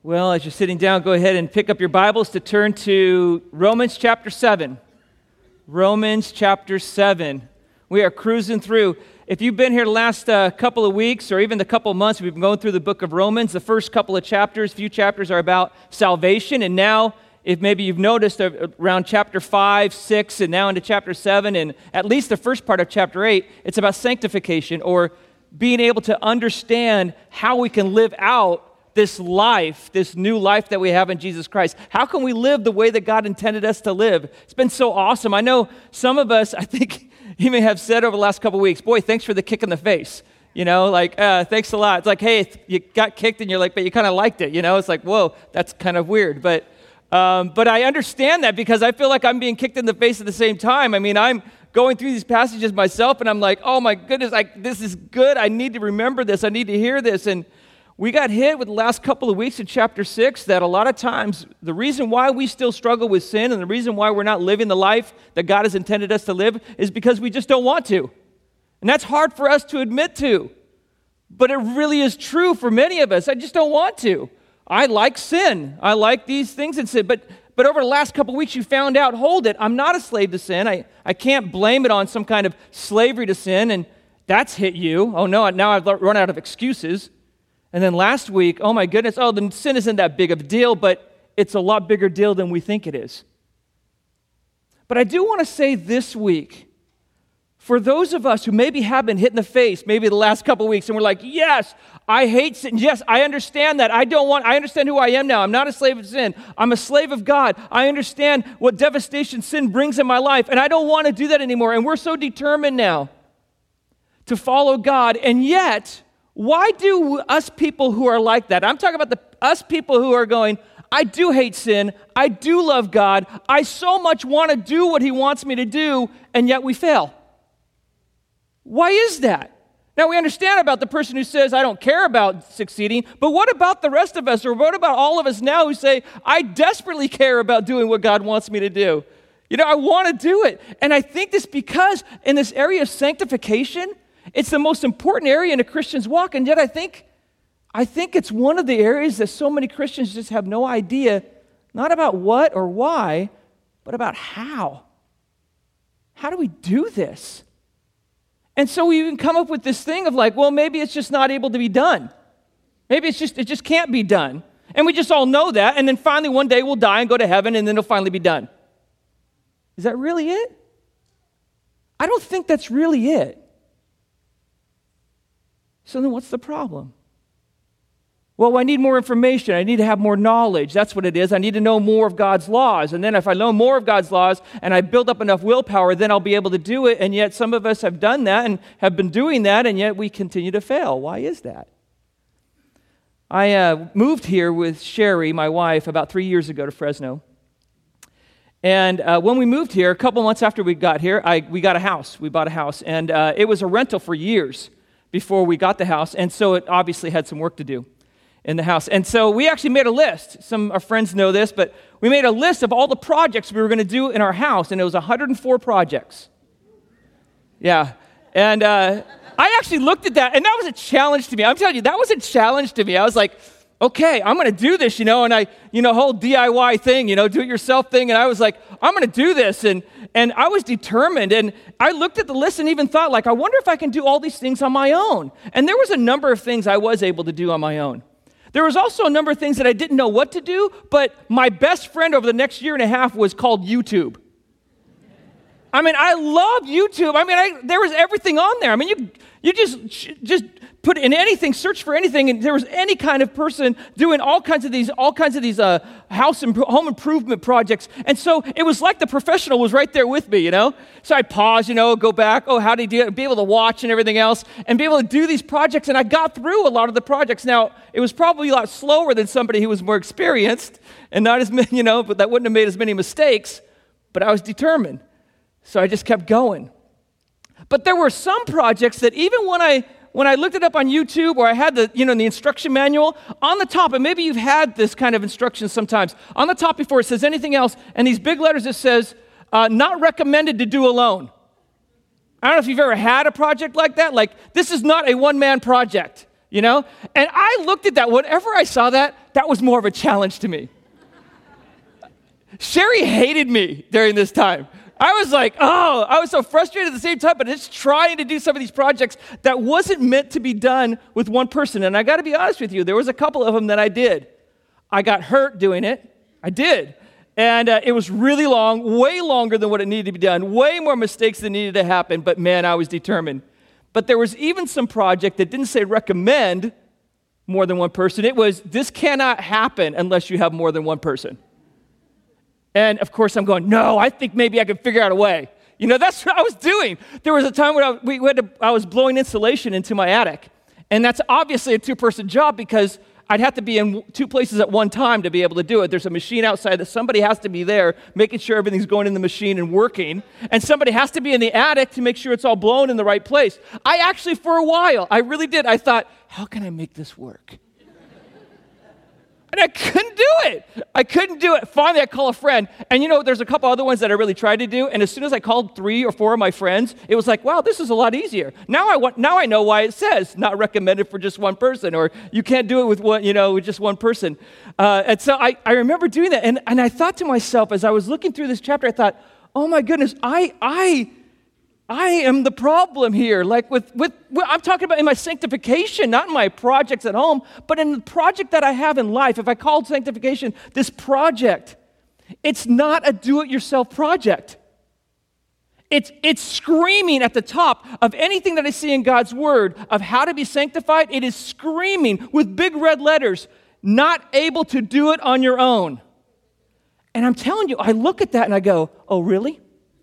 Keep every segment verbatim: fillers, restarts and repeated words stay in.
Well, as you're sitting down, go ahead and pick up your Bibles to turn to Romans chapter seven. Romans chapter seven. We are cruising through. If you've been here the last uh, couple of weeks or even the couple of months, we've been going through the book of Romans. The first couple of chapters, few chapters are about salvation. And now, if maybe you've noticed uh, around chapter five, six, and now into chapter seven, and at least the first part of chapter eight, it's about sanctification or being able to understand how we can live out this life, this new life that we have in Jesus Christ. How can we live the way that God intended us to live? It's been so awesome. I know some of us, I think, even have said over the last couple of weeks, boy, thanks for the kick in the face. You know, like, uh, thanks a lot. It's like, hey, you got kicked and you're like, but you kind of liked it. You know, it's like, whoa, that's kind of weird. But um, but I understand that because I feel like I'm being kicked in the face at the same time. I mean, I'm going through these passages myself and I'm like, oh my goodness, like, this is good. I need to remember this. I need to hear this. And we got hit with the last couple of weeks of chapter six that a lot of times the reason why we still struggle with sin and the reason why we're not living the life that God has intended us to live is because we just don't want to. And that's hard for us to admit to. But it really is true for many of us. I just don't want to. I like sin. I like these things in sin. But but over the last couple of weeks you found out, hold it, I'm not a slave to sin. I, I can't blame it on some kind of slavery to sin. And that's hit you. Oh no, now I've run out of excuses. And then last week, oh my goodness, oh, the sin isn't that big of a deal, but it's a lot bigger deal than we think it is. But I do want to say this week, for those of us who maybe have been hit in the face, maybe the last couple of weeks, and we're like, yes, I hate sin. Yes, I understand that. I don't want, I understand who I am now. I'm not a slave of sin. I'm a slave of God. I understand what devastation sin brings in my life, and I don't want to do that anymore. And we're so determined now to follow God, and yet, why do us people who are like that, I'm talking about the us people who are going, I do hate sin, I do love God, I so much want to do what He wants me to do, and yet we fail. Why is that? Now we understand about the person who says, I don't care about succeeding, but what about the rest of us, or what about all of us now who say, I desperately care about doing what God wants me to do? You know, I want to do it. And I think this because in this area of sanctification, it's the most important area in a Christian's walk, and yet I think, I think it's one of the areas that so many Christians just have no idea, not about what or why, but about how. How do we do this? And so we even come up with this thing of like, well, maybe it's just not able to be done. Maybe it's just, it just can't be done. And we just all know that, and then finally one day we'll die and go to heaven, and then it'll finally be done. Is that really it? I don't think that's really it. So then what's the problem? Well, I need more information. I need to have more knowledge. That's what it is. I need to know more of God's laws. And then if I know more of God's laws and I build up enough willpower, then I'll be able to do it. And yet some of us have done that and have been doing that, and yet we continue to fail. Why is that? I uh, moved here with Sherry, my wife, about three years ago to Fresno. And uh, when we moved here, a couple months after we got here, I, we got a house. We bought a house. And uh, it was a rental for years before we got the house, and so it obviously had some work to do in the house. And so we actually made a list. Some of our friends know this, but we made a list of all the projects we were going to do in our house, and it was one hundred four projects. Yeah, and uh, I actually looked at that, and that was a challenge to me. I'm telling you, that was a challenge to me. I was like, okay, I'm going to do this, you know, and I, you know, whole D I Y thing, you know, do-it-yourself thing, and I was like, I'm going to do this, and and I was determined, and I looked at the list and even thought, like, I wonder if I can do all these things on my own. And there was a number of things I was able to do on my own. There was also a number of things that I didn't know what to do, but my best friend over the next year and a half was called YouTube. I mean, I love YouTube. I mean, I, there was everything on there. I mean, you you just just put in anything, search for anything, and there was any kind of person doing all kinds of these, all kinds of these uh, house and home improvement projects. And so it was like the professional was right there with me, you know. So I'd pause, you know, go back. Oh, how did he do it? Be able to watch and everything else, and be able to do these projects. And I got through a lot of the projects. Now it was probably a lot slower than somebody who was more experienced and not as many, you know, but that wouldn't have made as many mistakes. But I was determined. So I just kept going. But there were some projects that even when I when I looked it up on YouTube or I had the, you know, the instruction manual, on the top, and maybe you've had this kind of instruction sometimes, on the top before it says anything else, and these big letters it says, uh, not recommended to do alone. I don't know if you've ever had a project like that. Like, this is not a one-man project. you know? And I looked at that. Whenever I saw that, that was more of a challenge to me. Sherry hated me during this time. I was like, oh, I was so frustrated at the same time, but just trying to do some of these projects that wasn't meant to be done with one person. And I got to be honest with you, there was a couple of them that I did. I got hurt doing it. I did. And uh, it was really long, way longer than what it needed to be done, way more mistakes than needed to happen, but man, I was determined. But there was even some project that didn't say recommend more than one person. It was, this cannot happen unless you have more than one person. And of course, I'm going, no, I think maybe I could figure out a way. You know, that's what I was doing. There was a time when I, we had to, I was blowing insulation into my attic. And that's obviously a two-person job because I'd have to be in two places at one time to be able to do it. There's a machine outside that somebody has to be there, making sure everything's going in the machine and working. And somebody has to be in the attic to make sure it's all blown in the right place. I actually, for a while, I really did. I thought, how can I make this work? And I couldn't do it. I couldn't do it. Finally, I call a friend. And you know, there's a couple other ones that I really tried to do. And as soon as I called three or four of my friends, it was like, wow, this is a lot easier. Now I want, now I know why it says not recommended for just one person, or you can't do it with one, you know, with just one person. Uh, and so I, I remember doing that. And, and I thought to myself, as I was looking through this chapter, I thought, oh my goodness, I, I, I am the problem here. Like with, with, I'm talking about in my sanctification, not in my projects at home, but in the project that I have in life. If I called sanctification this project, it's not a do-it-yourself project. It's, it's screaming at the top of anything that I see in God's word of how to be sanctified. It is screaming with big red letters, not able to do it on your own. And I'm telling you, I look at that and I go, oh, really?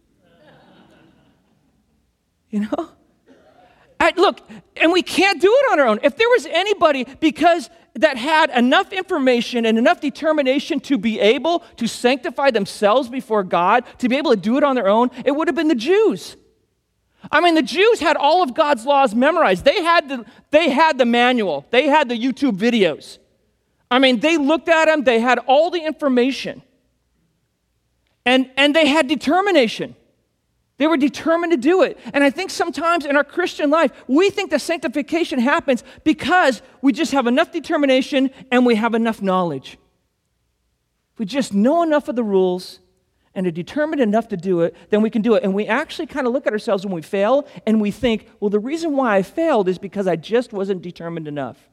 You know? I, look, and we can't do it on our own. If there was anybody because that had enough information and enough determination to be able to sanctify themselves before God, to be able to do it on their own, it would have been the Jews. I mean, the Jews had all of God's laws memorized. They had the, they had the manual. They had the YouTube videos. I mean, they looked at them. They had all the information. And, and they had determination. They were determined to do it. And I think sometimes in our Christian life, we think that sanctification happens because we just have enough determination and we have enough knowledge. If we just know enough of the rules and are determined enough to do it, then we can do it. And we actually kind of look at ourselves when we fail and we think, well, the reason why I failed is because I just wasn't determined enough.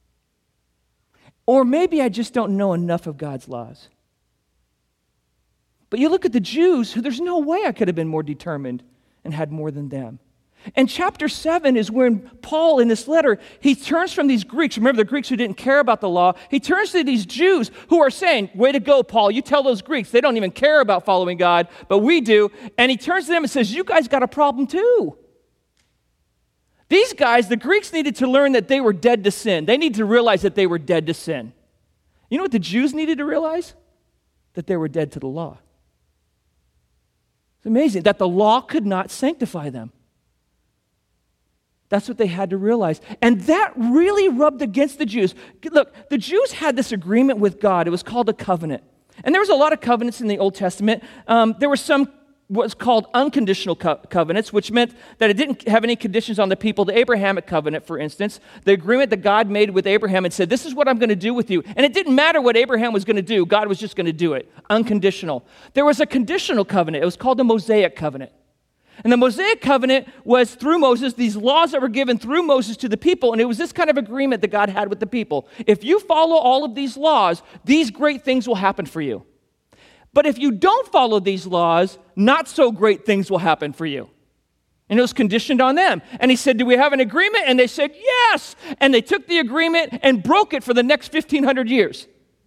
Or maybe I just don't know enough of God's laws. But you look at the Jews, who there's no way I could have been more determined and had more than them. And chapter seven is when Paul, in this letter, he turns from these Greeks, remember the Greeks who didn't care about the law, he turns to these Jews who are saying, way to go, Paul, you tell those Greeks, they don't even care about following God, but we do. And he turns to them and says, you guys got a problem too. These guys, the Greeks needed to learn that they were dead to sin. They needed to realize that they were dead to sin. You know what the Jews needed to realize? That they were dead to the law. It's amazing that the law could not sanctify them. That's what they had to realize. And that really rubbed against the Jews. Look, the Jews had this agreement with God. It was called a covenant. And there was a lot of covenants in the Old Testament. Um, there were some what's called unconditional co- covenants, which meant that it didn't have any conditions on the people. The Abrahamic covenant, for instance, the agreement that God made with Abraham and said, this is what I'm going to do with you. And it didn't matter what Abraham was going to do. God was just going to do it. Unconditional. There was a conditional covenant. It was called the Mosaic covenant. And the Mosaic covenant was through Moses, these laws that were given through Moses to the people, and it was this kind of agreement that God had with the people. If you follow all of these laws, these great things will happen for you. But if you don't follow these laws, not so great things will happen for you. And it was conditioned on them. And he said, do we have an agreement? And they said, yes. And they took the agreement and broke it for the next fifteen hundred years.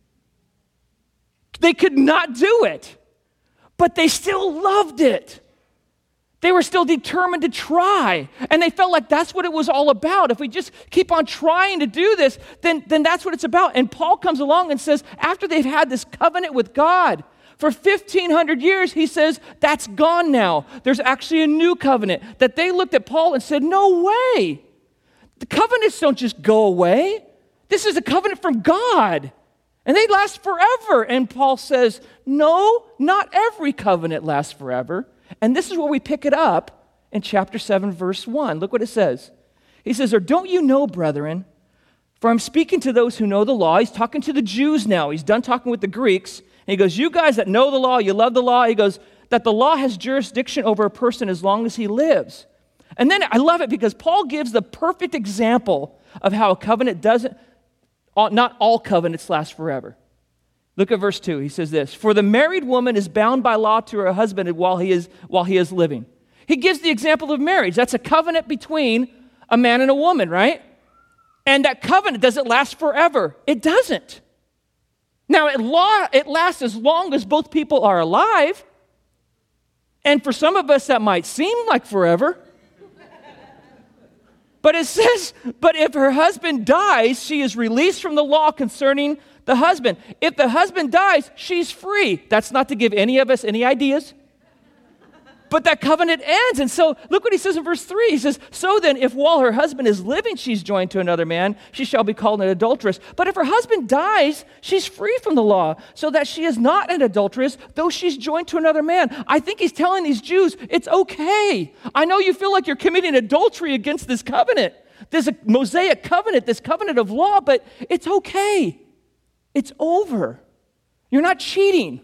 They could not do it, but they still loved it. They were still determined to try. And they felt like that's what it was all about. If we just keep on trying to do this, then, then that's what it's about. And Paul comes along and says, after they've had this covenant with God, for fifteen hundred years, he says, that's gone now. There's actually a new covenant that they looked at Paul and said, no way. The covenants don't just go away. This is a covenant from God. And they last forever. And Paul says, no, not every covenant lasts forever. And this is where we pick it up in chapter seven, verse one. Look what it says. He says, or don't you know, brethren, For I'm speaking to those who know the law. He's talking to the Jews now. He's done talking with the Greeks. And he goes, you guys that know the law, you love the law. He goes, that the law has jurisdiction over a person as long as he lives. And then I love it because Paul gives the perfect example of how a covenant doesn't, not all covenants last forever. Look at verse two. He says this, for the married woman is bound by law to her husband while he is, while he is living. He gives the example of marriage. That's a covenant between a man and a woman, right? And that covenant, does it last forever? It doesn't. Now, it, law, it lasts as long as both people are alive. And for some of us, that might seem like forever. But it says, but if her husband dies, she is released from the law concerning the husband. If the husband dies, she's free. That's not to give any of us any ideas. But that covenant ends. And so look what he says in verse three. He says, so then if while her husband is living, she's joined to another man, she shall be called an adulteress. But if her husband dies, she's free from the law, so that she is not an adulteress, though she's joined to another man. I think he's telling these Jews, it's okay. I know you feel like you're committing adultery against this covenant, this Mosaic covenant, this covenant of law, but it's okay. It's over. You're not cheating.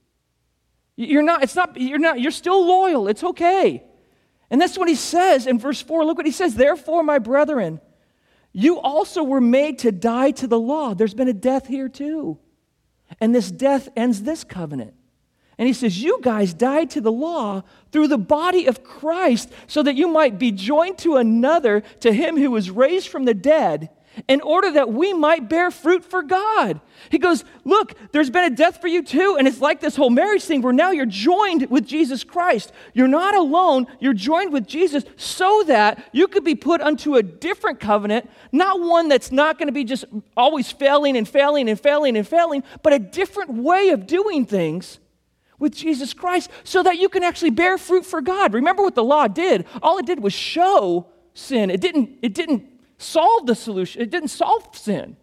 You're not, it's not, you're not, you're still loyal. It's okay. And that's what he says in verse four. Look what he says. Therefore, my brethren, you also were made to die to the law. There's been a death here too. And this death ends this covenant. And he says, you guys died to the law through the body of Christ so that you might be joined to another, to him who was raised from the dead, in order that we might bear fruit for God. He goes, look, there's been a death for you too, and it's like this whole marriage thing where now you're joined with Jesus Christ. You're not alone, you're joined with Jesus so that you could be put unto a different covenant, not one that's not going to be just always failing and failing and failing and failing, but a different way of doing things with Jesus Christ so that you can actually bear fruit for God. Remember what the law did? All it did was show sin. It didn't, it didn't solve the solution. It didn't solve sin.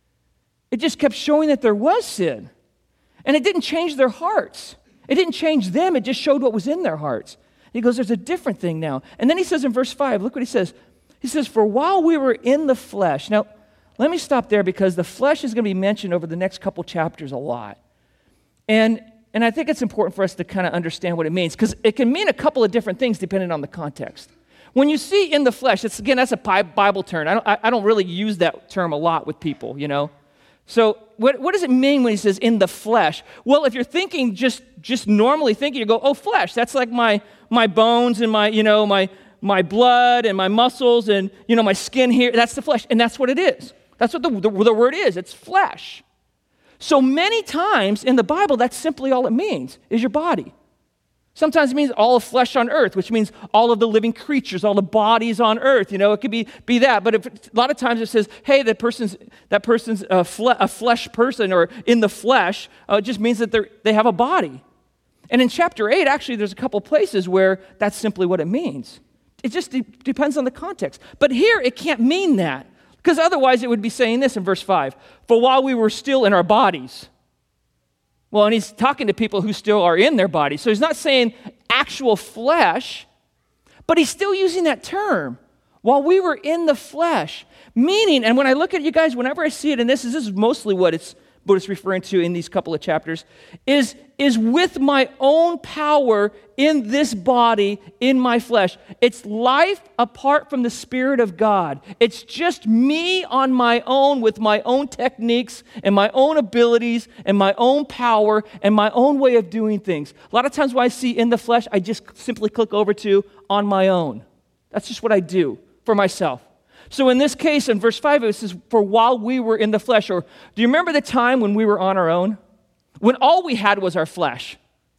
It just kept showing that there was sin. And it didn't change their hearts. It didn't change them. It just showed what was in their hearts. He goes, there's a different thing now. And then he says in verse five, look what he says. He says, for while we were in the flesh. Now, let me stop there because the flesh is going to be mentioned over the next couple chapters a lot. And, and I think it's important for us to kind of understand what it means because it can mean a couple of different things depending on the context. When you see in the flesh, it's again, that's a Bible term. I don't, I don't really use that term a lot with people, you know. So what, what does it mean when he says in the flesh? Well, if you're thinking just, just normally thinking, you go, oh, flesh, that's like my, my bones and my, you know, my, my blood and my muscles and, you know, my skin here. That's the flesh, and that's what it is. That's what the, the, the word is. It's flesh. So many times in the Bible, that's simply all it means, is your body. Sometimes it means all of flesh on earth, which means all of the living creatures, all the bodies on earth. You know, it could be, be that. But if, a lot of times it says, hey, that person's, that person's a, fle- a flesh person or in the flesh, uh, it just means that they they have a body. And in chapter eight, actually, there's a couple places where that's simply what it means. It just de- depends on the context. But here, it can't mean that. Because otherwise, it would be saying this in verse five. For while we were still in our bodies. Well, and he's talking to people who still are in their bodies. So he's not saying actual flesh, but he's still using that term. While we were in the flesh. Meaning, and when I look at you guys, whenever I see it, and this is, this is mostly what it's, what it's referring to in these couple of chapters, is, is with my own power in this body, in my flesh. It's life apart from the Spirit of God. It's just me on my own with my own techniques and my own abilities and my own power and my own way of doing things. A lot of times when I see in the flesh, I just simply click over to on my own. That's just what I do for myself. So in this case, in verse five, it says, for while we were in the flesh, or do you remember the time when we were on our own? When all we had was our flesh.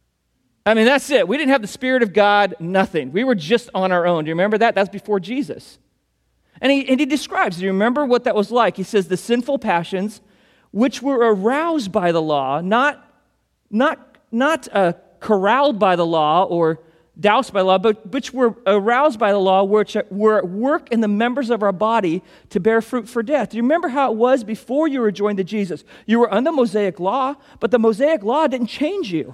I mean, that's it. We didn't have the Spirit of God, nothing. We were just on our own. Do you remember that? That's before Jesus. And he, and he describes, do you remember what that was like? He says, the sinful passions, which were aroused by the law, not, not, not uh, corralled by the law or doused by law, but which were aroused by the law, which were at work in the members of our body to bear fruit for death. Do you remember how it was before you were joined to Jesus? You were under Mosaic law, but the Mosaic law didn't change you.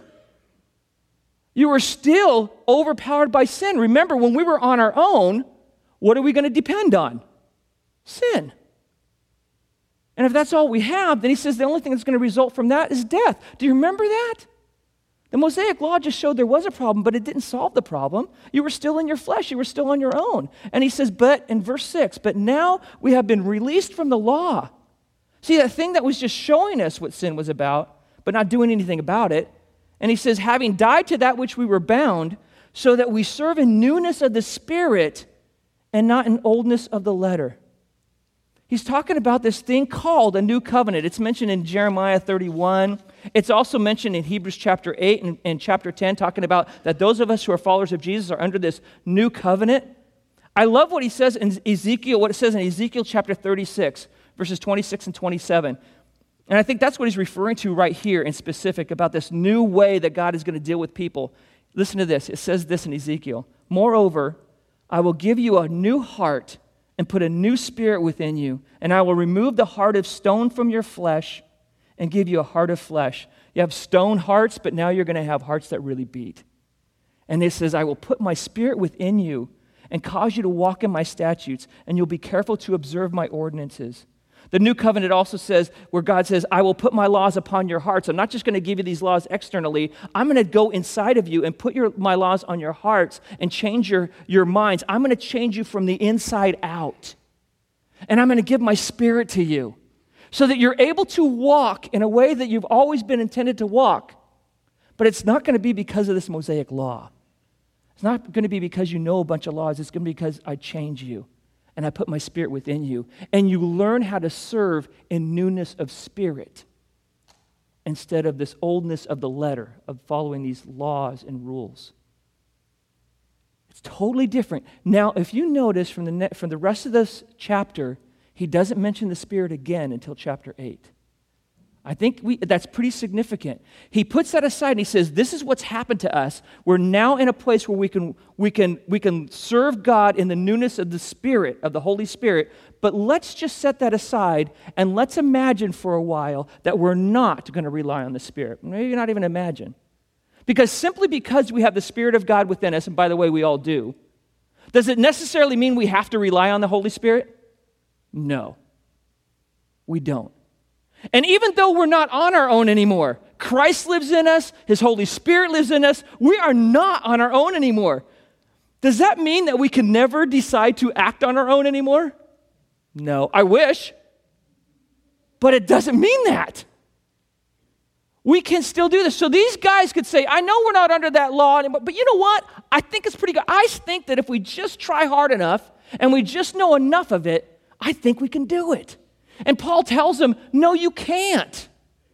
You were still overpowered by sin. Remember, when we were on our own, what are we going to depend on? Sin. And if that's all we have, then he says the only thing that's going to result from that is death. Do you remember that? The Mosaic Law just showed there was a problem, but it didn't solve the problem. You were still in your flesh. You were still on your own. And he says, but in verse six, but now we have been released from the law. See, that thing that was just showing us what sin was about, but not doing anything about it. And he says, having died to that which we were bound, so that we serve in newness of the Spirit and not in oldness of the letter. He's talking about this thing called a new covenant. It's mentioned in Jeremiah thirty-one. It's also mentioned in Hebrews chapter eight and, and chapter ten, talking about that those of us who are followers of Jesus are under this new covenant. I love what he says in Ezekiel, what it says in Ezekiel chapter thirty-six, verses twenty-six and twenty-seven. And I think that's what he's referring to right here in specific about this new way that God is going to deal with people. Listen to this. It says this in Ezekiel. Moreover, I will give you a new heart and put a new spirit within you, and I will remove the heart of stone from your flesh and give you a heart of flesh. You have stone hearts, but now you're going to have hearts that really beat. And it says, I will put my spirit within you and cause you to walk in my statutes, and you'll be careful to observe my ordinances. The new covenant also says, where God says, I will put my laws upon your hearts. I'm not just going to give you these laws externally. I'm going to go inside of you and put your, my laws on your hearts and change your, your minds. I'm going to change you from the inside out. And I'm going to give my spirit to you so that you're able to walk in a way that you've always been intended to walk. But it's not going to be because of this Mosaic law. It's not going to be because you know a bunch of laws. It's going to be because I change you. And I put my spirit within you. And you learn how to serve in newness of spirit instead of this oldness of the letter, of following these laws and rules. It's totally different. Now, if you notice from the, ne- from the rest of this chapter, he doesn't mention the Spirit again until chapter eight. I think we, that's pretty significant. He puts that aside and he says, this is what's happened to us. We're now in a place where we can, we can, we can serve God in the newness of the Spirit, of the Holy Spirit, but let's just set that aside and let's imagine for a while that we're not going to rely on the Spirit. Maybe not even imagine. Because simply because we have the Spirit of God within us, and by the way, we all do, does it necessarily mean we have to rely on the Holy Spirit? No, we don't. And even though we're not on our own anymore, Christ lives in us, His Holy Spirit lives in us, we are not on our own anymore. Does that mean that we can never decide to act on our own anymore? No, I wish. But it doesn't mean that. We can still do this. So these guys could say, I know we're not under that law anymore, but you know what? I think it's pretty good. I think that if we just try hard enough and we just know enough of it, I think we can do it. And Paul tells them, no, you can't.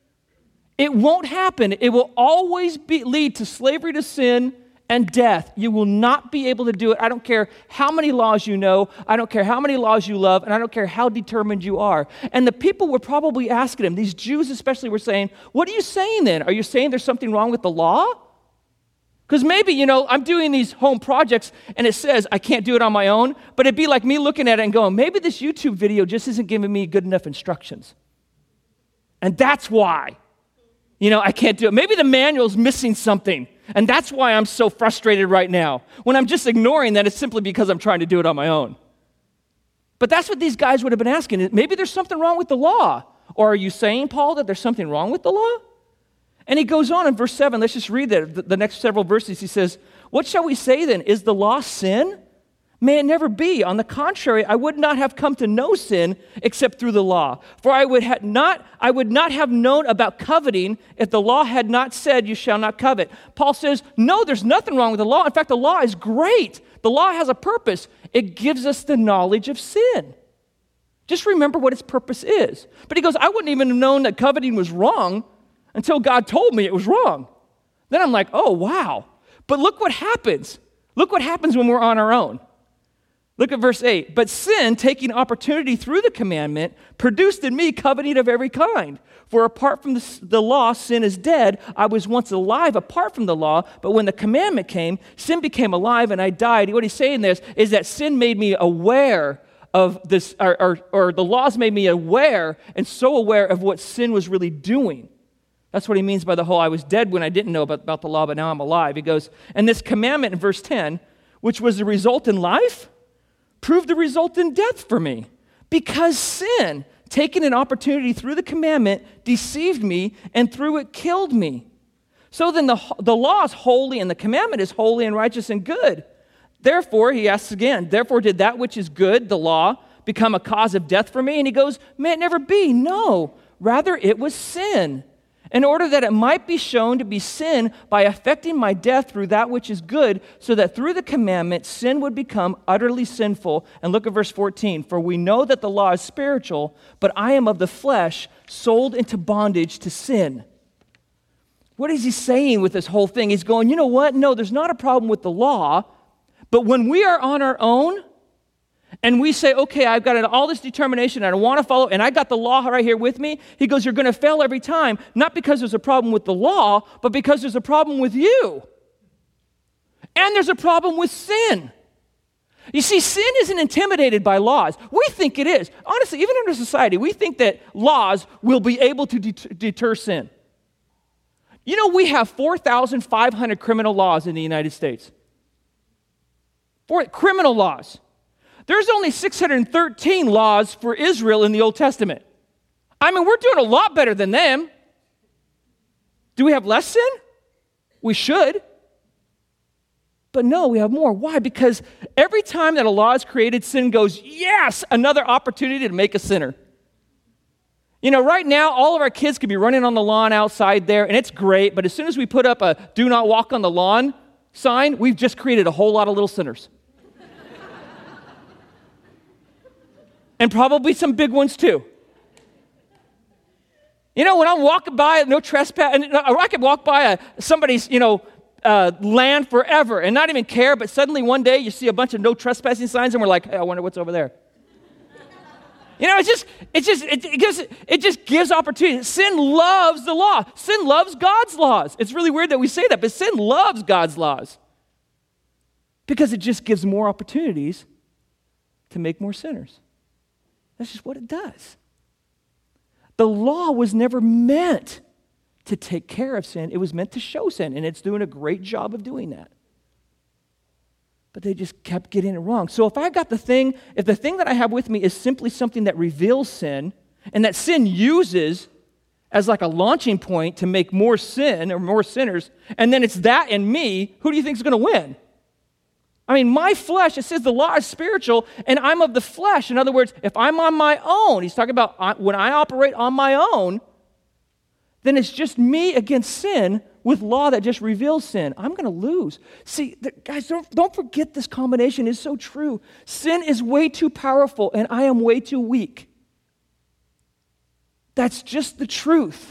It won't happen. It will always be, lead to slavery to sin and death. You will not be able to do it. I don't care how many laws you know. I don't care how many laws you love. And I don't care how determined you are. And the people were probably asking him, these Jews especially were saying, what are you saying then? Are you saying there's something wrong with the law? Because maybe, you know, I'm doing these home projects and it says I can't do it on my own, but it'd be like me looking at it and going, maybe this YouTube video just isn't giving me good enough instructions. And that's why, you know, I can't do it. Maybe the manual's missing something, and that's why I'm so frustrated right now, when I'm just ignoring that it's simply because I'm trying to do it on my own. But that's what these guys would have been asking. Maybe there's something wrong with the law. Or are you saying, Paul, that there's something wrong with the law? And he goes on in verse seven. Let's just read that, the next several verses. He says, what shall we say then? Is the law sin? May it never be. On the contrary, I would not have come to know sin except through the law. For I would, ha- not, I would not have known about coveting if the law had not said, you shall not covet. Paul says, no, there's nothing wrong with the law. In fact, the law is great. The law has a purpose. It gives us the knowledge of sin. Just remember what its purpose is. But he goes, I wouldn't even have known that coveting was wrong until God told me it was wrong. Then I'm like, oh, wow. But look what happens. Look what happens when we're on our own. Look at verse eight. But sin, taking opportunity through the commandment, produced in me coveting of every kind. For apart from the, the law, sin is dead. I was once alive apart from the law, but when the commandment came, sin became alive and I died. What he's saying there is, is that sin made me aware of this, or, or, or the laws made me aware and so aware of what sin was really doing. That's what he means by the whole, I was dead when I didn't know about, about the law, but now I'm alive. He goes, and this commandment in verse ten, which was the result in life, proved the result in death for me. Because sin, taking an opportunity through the commandment, deceived me, and through it killed me. So then the, the law is holy, and the commandment is holy and righteous and good. Therefore, he asks again, therefore did that which is good, the law, become a cause of death for me? And he goes, may it never be. No, rather it was sin, in order that it might be shown to be sin by affecting my death through that which is good, so that through the commandment sin would become utterly sinful. And look at verse fourteen. For we know that the law is spiritual, but I am of the flesh, sold into bondage to sin. What is he saying with this whole thing? He's going, you know what? No, there's not a problem with the law, but when we are on our own, and we say, okay, I've got all this determination and I want to follow, and I got the law right here with me. He goes, you're going to fail every time, not because there's a problem with the law, but because there's a problem with you. And there's a problem with sin. You see, sin isn't intimidated by laws. We think it is. Honestly, even in our society, we think that laws will be able to det- deter sin. You know, we have four thousand five hundred criminal laws in the United States. Four criminal laws. There's only six hundred thirteen laws for Israel in the Old Testament. I mean, we're doing a lot better than them. Do we have less sin? We should. But no, we have more. Why? Because every time that a law is created, sin goes, yes, another opportunity to make a sinner. You know, right now, all of our kids could be running on the lawn outside there, and it's great, but as soon as we put up a do not walk on the lawn sign, we've just created a whole lot of little sinners. And probably some big ones too. You know, when I'm walking by, no trespass, and I could walk by a, somebody's, you know, uh, land forever and not even care, but suddenly one day you see a bunch of no trespassing signs and we're like, hey, I wonder what's over there. You know, it's just, it's just, it, it gives, it just gives opportunity. Sin loves the law. Sin loves God's laws. It's really weird that we say that, but sin loves God's laws because it just gives more opportunities to make more sinners. That's just what it does. The law was never meant to take care of sin. It was meant to show sin, and it's doing a great job of doing that. But they just kept getting it wrong. So if I got the thing, if the thing that I have with me is simply something that reveals sin, and that sin uses as like a launching point to make more sin or more sinners, and then it's that and me, who do you think is going to win? I mean, my flesh, it says the law is spiritual, and I'm of the flesh. In other words, if I'm on my own, he's talking about when I operate on my own, then it's just me against sin with law that just reveals sin. I'm going to lose. See, the, guys, don't, don't forget this combination is so true. Sin is way too powerful, and I am way too weak. That's just the truth.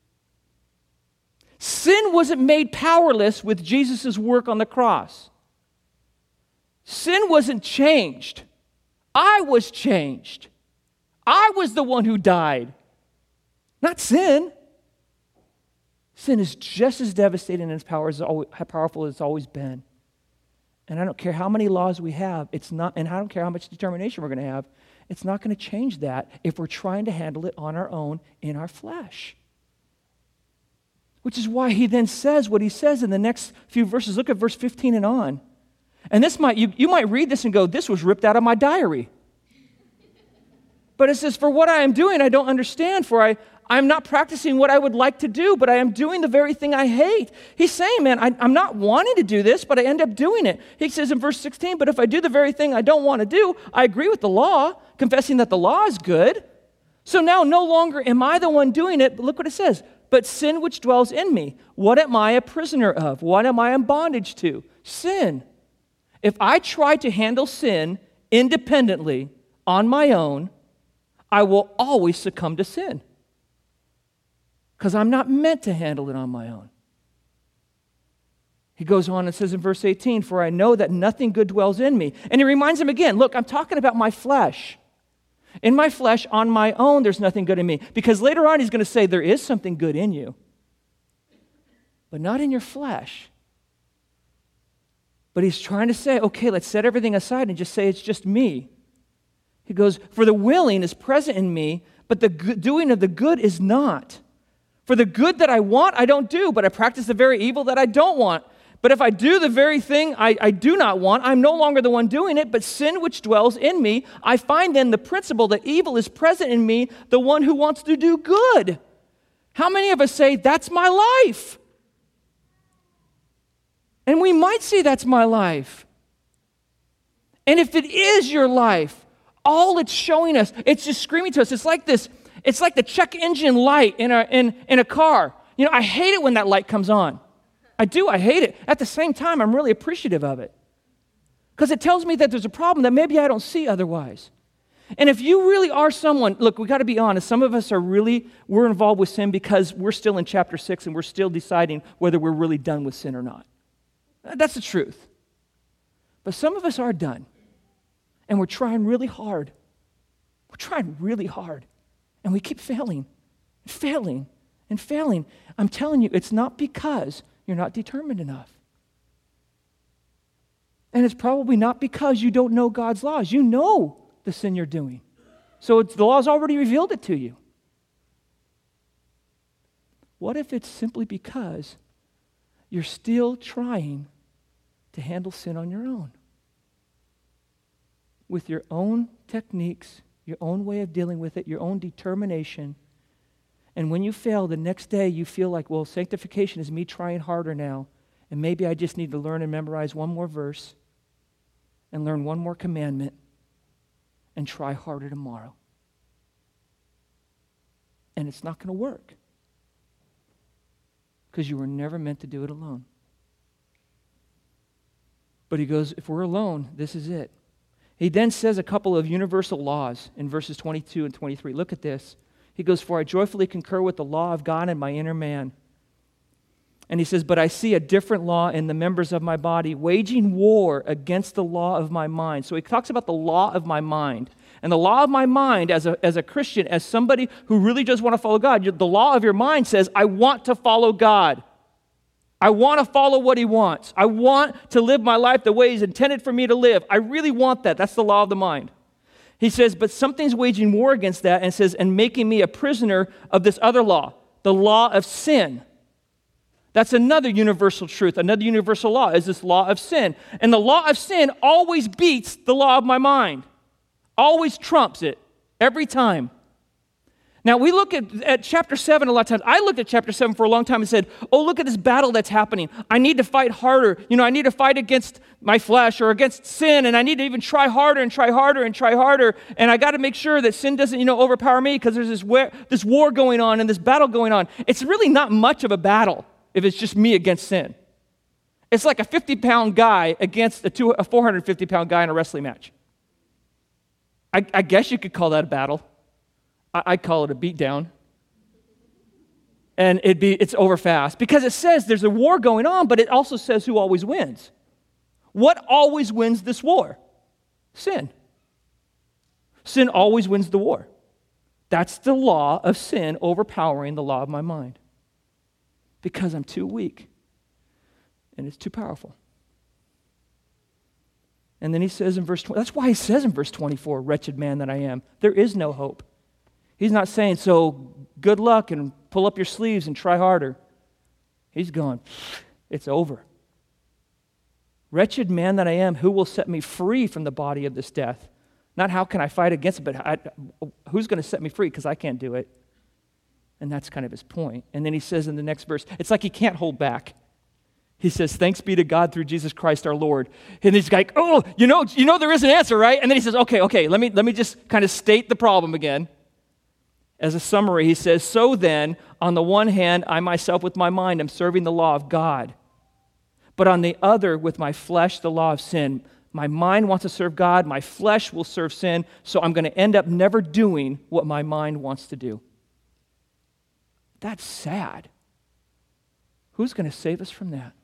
Sin wasn't made powerless with Jesus' work on the cross. Sin wasn't changed. I was changed. I was the one who died, not sin. Sin is just as devastating and as powerful as it's always been. And I don't care how many laws we have, it's not, and I don't care how much determination we're going to have, it's not going to change that if we're trying to handle it on our own in our flesh. Which is why he then says what he says in the next few verses. Look at verse fifteen and on. And this might you, you might read this and go, this was ripped out of my diary. But it says, for what I am doing, I don't understand, for I, I'm not practicing what I would like to do, but I am doing the very thing I hate. He's saying, man, I, I'm not wanting to do this, but I end up doing it. He says in verse sixteen, but if I do the very thing I don't want to do, I agree with the law, confessing that the law is good. So now no longer am I the one doing it, but look what it says. But sin which dwells in me, what am I a prisoner of? What am I in bondage to? Sin. If I try to handle sin independently on my own, I will always succumb to sin. Because I'm not meant to handle it on my own. He goes on and says in verse eighteen, for I know that nothing good dwells in me. And he reminds him again, look, I'm talking about my flesh. In my flesh, on my own, there's nothing good in me. Because later on, he's going to say there is something good in you, but not in your flesh. But he's trying to say, okay, let's set everything aside and just say it's just me. He goes, for the willing is present in me, but the doing of the good is not. For the good that I want, I don't do, but I practice the very evil that I don't want. But if I do the very thing I, I do not want, I'm no longer the one doing it, but sin which dwells in me. I find then the principle that evil is present in me, the one who wants to do good. How many of us say, that's my life? And we might say that's my life. And if it is your life, all it's showing us, it's just screaming to us. It's like this, it's like the check engine light in a, in, in a car. You know, I hate it when that light comes on. I do, I hate it. At the same time, I'm really appreciative of it. Because it tells me that there's a problem that maybe I don't see otherwise. And if you really are someone, look, we got to be honest, some of us are really, we're involved with sin because we're still in chapter six and we're still deciding whether we're really done with sin or not. That's the truth. But some of us are done. And we're trying really hard. We're trying really hard. And we keep failing, and failing, and failing. I'm telling you, it's not because you're not determined enough. And it's probably not because you don't know God's laws. You know the sin you're doing. So it's, the law's already revealed it to you. What if it's simply because you're still trying to handle sin on your own? With your own techniques, your own way of dealing with it, your own determination. And when you fail, the next day you feel like, well, sanctification is me trying harder now, and maybe I just need to learn and memorize one more verse and learn one more commandment and try harder tomorrow. And it's not going to work because you were never meant to do it alone. But he goes, if we're alone, this is it. He then says a couple of universal laws in verses twenty-two and twenty-three. Look at this. He goes, for I joyfully concur with the law of God in my inner man. And he says, but I see a different law in the members of my body, waging war against the law of my mind. So he talks about the law of my mind. And the law of my mind, as a, as a Christian, as somebody who really does want to follow God, the law of your mind says, I want to follow God. I want to follow what he wants. I want to live my life the way he's intended for me to live. I really want that. That's the law of the mind. He says, but something's waging war against that, and says, and making me a prisoner of this other law, the law of sin. That's another universal truth. Another universal law is this law of sin. And the law of sin always beats the law of my mind. Always trumps it. Every time. Now, we look at, at chapter seven a lot of times. I looked at chapter seven for a long time and said, oh, look at this battle that's happening. I need to fight harder. You know, I need to fight against my flesh or against sin, and I need to even try harder and try harder and try harder. And I got to make sure that sin doesn't, you know, overpower me because there's this, wa- this war going on and this battle going on. It's really not much of a battle if it's just me against sin. It's like a fifty-pound guy against a, two, a four hundred fifty pound guy in a wrestling match. I, I guess you could call that a battle. I call it a beatdown. And it'd be, it's over fast. Because it says there's a war going on, but it also says who always wins. What always wins this war? Sin. Sin always wins the war. That's the law of sin overpowering the law of my mind. Because I'm too weak. And it's too powerful. And then he says in verse twenty, that's why he says in verse twenty-four, wretched man that I am. There is no hope. He's not saying, so good luck and pull up your sleeves and try harder. He's going, it's over. Wretched man that I am, who will set me free from the body of this death? Not how can I fight against it, but I, who's going to set me free? Because I can't do it. And that's kind of his point. And then he says in the next verse, it's like he can't hold back. He says, thanks be to God through Jesus Christ our Lord. And he's like, oh, you know, you know there is an answer, right? And then he says, okay, okay, let me, let me just kind of state the problem again. As a summary, he says, so then, on the one hand, I myself with my mind am serving the law of God. But on the other, with my flesh, the law of sin. My mind wants to serve God, my flesh will serve sin, so I'm going to end up never doing what my mind wants to do. That's sad. Who's going to save us from that?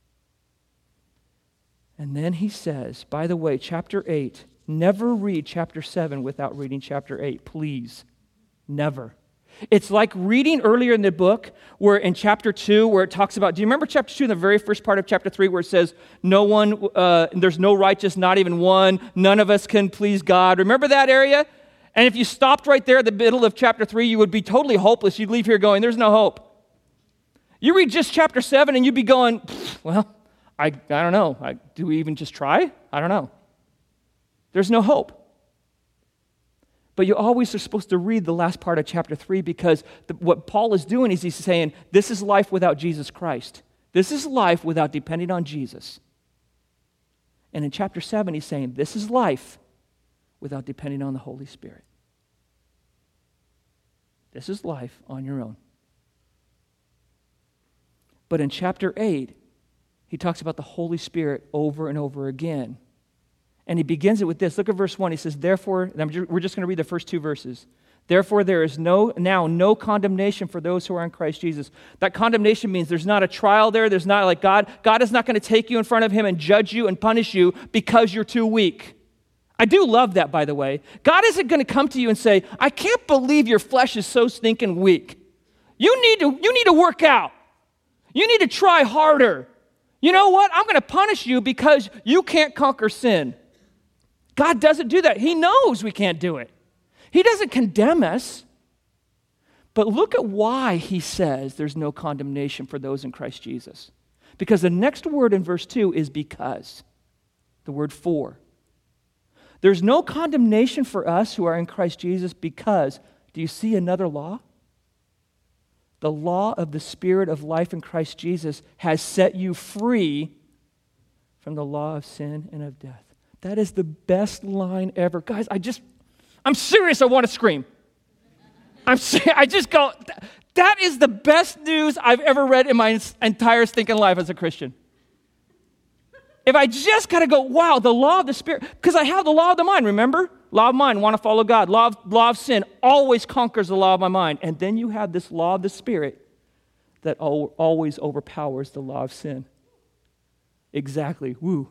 And then he says, by the way, chapter eight, never read chapter seven without reading chapter eight, please. Never. It's like reading earlier in the book where in chapter two where it talks about, do you remember chapter two in the very first part of chapter three where it says, no one, uh, there's no righteous, not even one, none of us can please God. Remember that area? And if you stopped right there at the middle of chapter three, you would be totally hopeless. You'd leave here going, there's no hope. You read just chapter seven and you'd be going, well, I, I don't know. I, do we even just try? I don't know. There's no hope. But you always are supposed to read the last part of chapter three because the, what Paul is doing is he's saying, this is life without Jesus Christ. This is life without depending on Jesus. And in chapter seven, he's saying, this is life without depending on the Holy Spirit. This is life on your own. But in chapter eight, he talks about the Holy Spirit over and over again. And he begins it with this. Look at verse one. He says, therefore, and we're just going to read the first two verses. Therefore, there is no now no condemnation for those who are in Christ Jesus. That condemnation means there's not a trial there. There's not like God. God is not going to take you in front of him and judge you and punish you because you're too weak. I do love that, by the way. God isn't going to come to you and say, I can't believe your flesh is so stinking weak. You need to, you need to work out. You need to try harder. You know what? I'm going to punish you because you can't conquer sin. God doesn't do that. He knows we can't do it. He doesn't condemn us. But look at why he says there's no condemnation for those in Christ Jesus. Because the next word in verse two is because. The word for. There's no condemnation for us who are in Christ Jesus because, do you see another law? The law of the Spirit of life in Christ Jesus has set you free from the law of sin and of death. That is the best line ever. Guys, I just, I'm serious, I want to scream. I'm serious, I just go, that is the best news I've ever read in my entire stinking life as a Christian. If I just kind of go, wow, the law of the Spirit, because I have the law of the mind, remember? Law of mind, want to follow God. Law of, law of sin always conquers the law of my mind. And then you have this law of the Spirit that al- always overpowers the law of sin. Exactly, woo.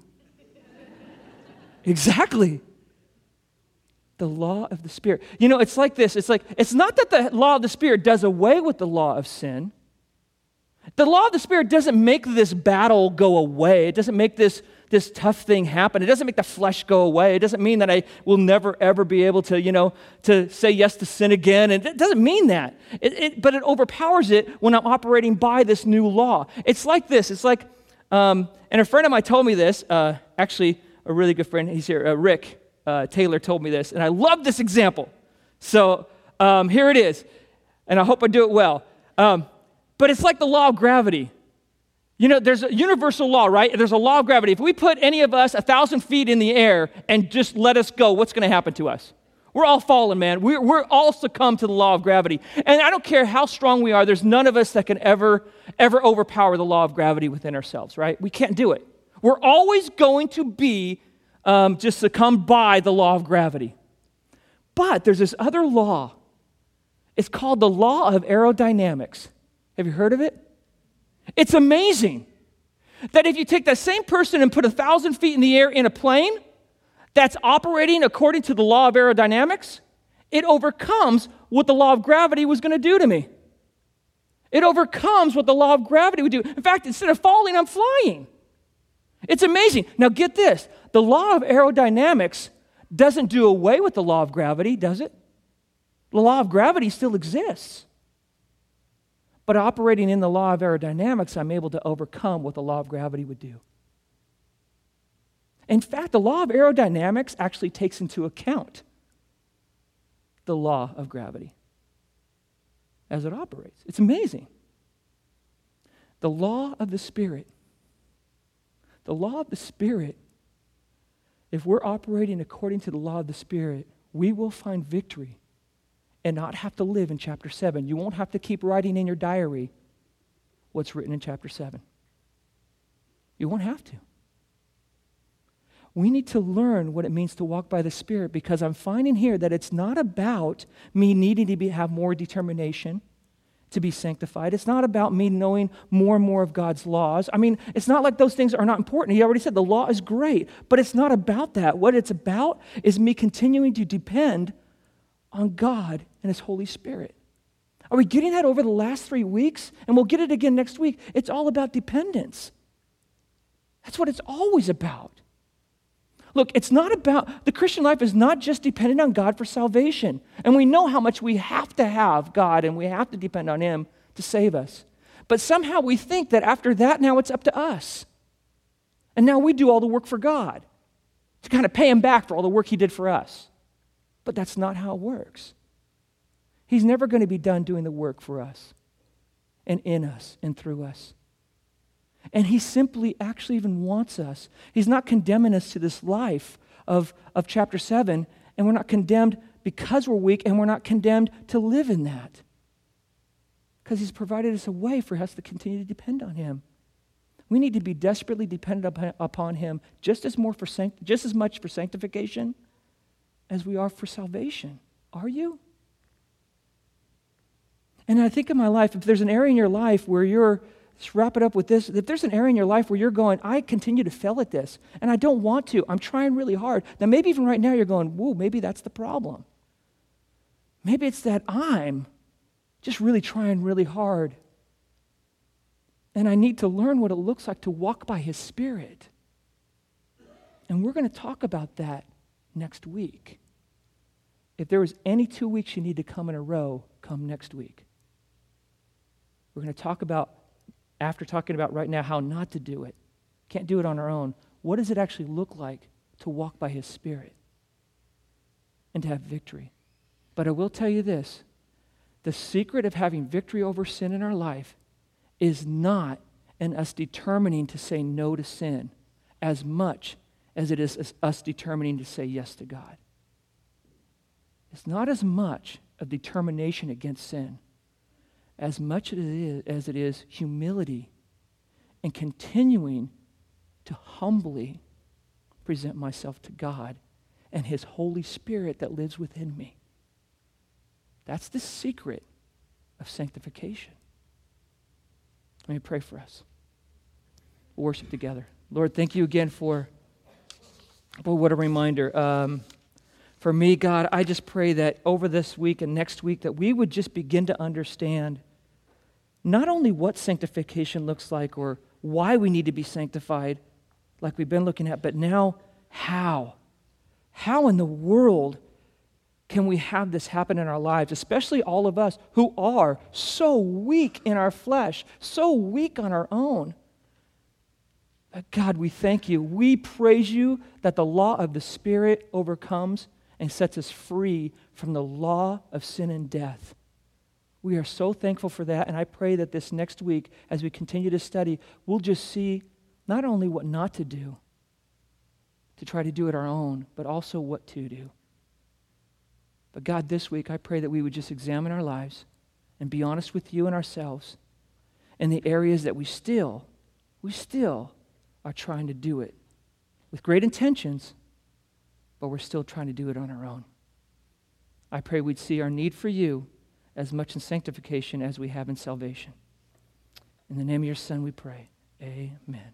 Exactly. The law of the Spirit. You know, it's like this. It's like, it's not that the law of the Spirit does away with the law of sin. The law of the Spirit doesn't make this battle go away. It doesn't make this, this tough thing happen. It doesn't make the flesh go away. It doesn't mean that I will never, ever be able to, you know, to say yes to sin again. And it doesn't mean that. It, it, but it overpowers it when I'm operating by this new law. It's like this. It's like, um, and a friend of mine told me this, uh, actually, a really good friend, he's here, uh, Rick uh, Taylor told me this, and I love this example. So um, here it is, and I hope I do it well. Um, but it's like the law of gravity. You know, there's a universal law, right? There's a law of gravity. If we put any of us a thousand feet in the air and just let us go, what's going to happen to us? We're all fallen, man. We're, we're all succumb to the law of gravity. And I don't care how strong we are, there's none of us that can ever, ever overpower the law of gravity within ourselves, right? We can't do it. We're always going to be um, just succumbed by the law of gravity. But there's this other law. It's called the law of aerodynamics. Have you heard of it? It's amazing that if you take that same person and put a thousand feet in the air in a plane that's operating according to the law of aerodynamics, it overcomes what the law of gravity was going to do to me. It overcomes what the law of gravity would do. In fact, instead of falling, I'm flying. It's amazing. Now get this. The law of aerodynamics doesn't do away with the law of gravity, does it? The law of gravity still exists. But operating in the law of aerodynamics, I'm able to overcome what the law of gravity would do. In fact, the law of aerodynamics actually takes into account the law of gravity as it operates. It's amazing. The law of the Spirit. The law of the Spirit, if we're operating according to the law of the Spirit, we will find victory and not have to live in chapter seven. You won't have to keep writing in your diary what's written in chapter seven. You won't have to. We need to learn what it means to walk by the Spirit, because I'm finding here that it's not about me needing to be, have more determination to be sanctified. It's not about me knowing more and more of God's laws. I mean, it's not like those things are not important. He already said the law is great, but it's not about that. What it's about is me continuing to depend on God and His Holy Spirit. Are we getting that over the last three weeks? And we'll get it again next week. It's all about dependence. That's what it's always about. Look, it's not about, the Christian life is not just dependent on God for salvation. And we know how much we have to have God and we have to depend on Him to save us. But somehow we think that after that, now it's up to us. And now we do all the work for God to kind of pay him back for all the work he did for us. But that's not how it works. He's never going to be done doing the work for us and in us and through us. And he simply actually even wants us. He's not condemning us to this life of, of chapter seven, and we're not condemned because we're weak, and we're not condemned to live in that. Because he's provided us a way for us to continue to depend on him. We need to be desperately dependent upon him just as more for sanct- just as much for sanctification as we are for salvation. Are you? And I think in my life, if there's an area in your life where you're, just wrap it up with this, if there's an area in your life where you're going, I continue to fail at this, and I don't want to, I'm trying really hard, then maybe even right now you're going, whoa, maybe that's the problem. Maybe it's that I'm just really trying really hard. And I need to learn what it looks like to walk by his Spirit. And we're going to talk about that next week. If there was any two weeks you need to come in a row, come next week. We're going to talk about, after talking about right now how not to do it, can't do it on our own, what does it actually look like to walk by his Spirit and to have victory? But I will tell you this, the secret of having victory over sin in our life is not in us determining to say no to sin as much as it is us determining to say yes to God. It's not as much of determination against sin as much as it is, as it is humility and continuing to humbly present myself to God and his Holy Spirit that lives within me. That's the secret of sanctification. Let me pray for us. We'll worship together. Lord, thank you again for, for what a reminder. Um, for me, God, I just pray that over this week and next week that we would just begin to understand not only what sanctification looks like or why we need to be sanctified like we've been looking at, but now how. How in the world can we have this happen in our lives, especially all of us who are so weak in our flesh, so weak on our own? But God, we thank you. We praise you that the law of the Spirit overcomes and sets us free from the law of sin and death. We are so thankful for that, and I pray that this next week, as we continue to study, we'll just see not only what not to do, to try to do it our own, but also what to do. But God, this week, I pray that we would just examine our lives and be honest with you and ourselves in the areas that we still, we still are trying to do it with great intentions, but we're still trying to do it on our own. I pray we'd see our need for you as much in sanctification as we have in salvation. In the name of your Son we pray. Amen.